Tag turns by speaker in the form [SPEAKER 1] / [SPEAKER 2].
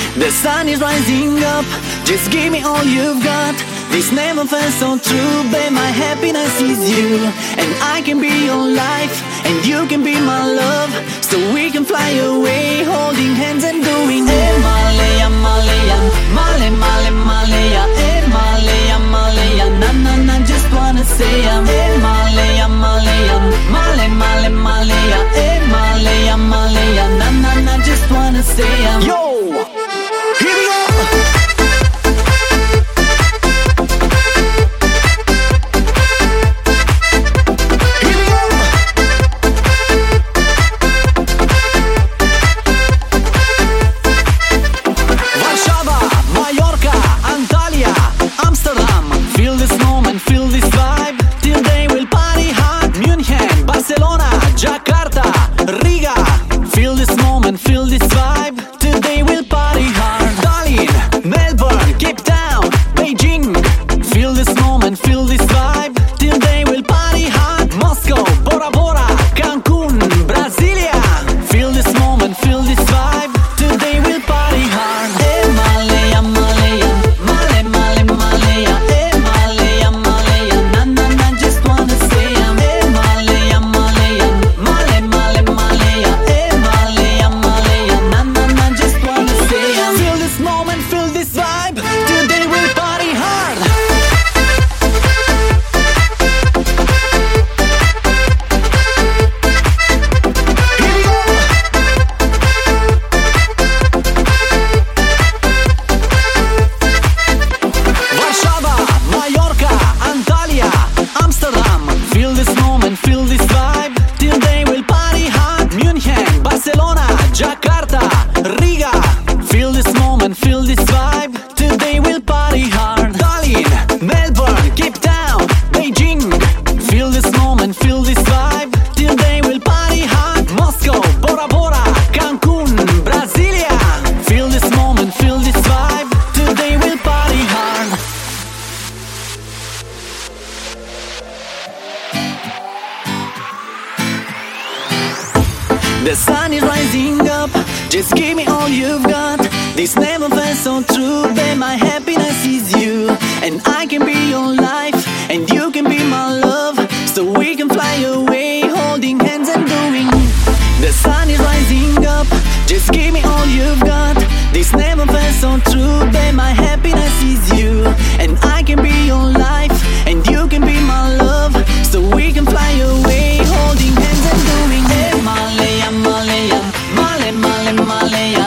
[SPEAKER 1] The sun is rising up, just give me all you've got. This never felt so true, babe, my happiness is you. And I can be your life, and you can be my love. So we can fly away, holding hands and doing Malaya, Malaya, Male, Male, Malaya, Malaya, Malaya, na na na, just wanna say Malaya, Malaya, Male, Male, Malaya, Malaya, Malaya, na na na, just wanna say Yo! Here we go! The sun is rising up, just give me all you've got. This never felt so true, babe, my happiness is you. And I can be your life, and you can be my love. So we can fly away, holding hands and doing. The sun is rising up, just give me all you've got. This never felt so true, babe, my happiness is you. And I can be your life, and you can be my love. So we can fly away, holding hands and doing Malaya, Malaya, Male, Male, Malaya.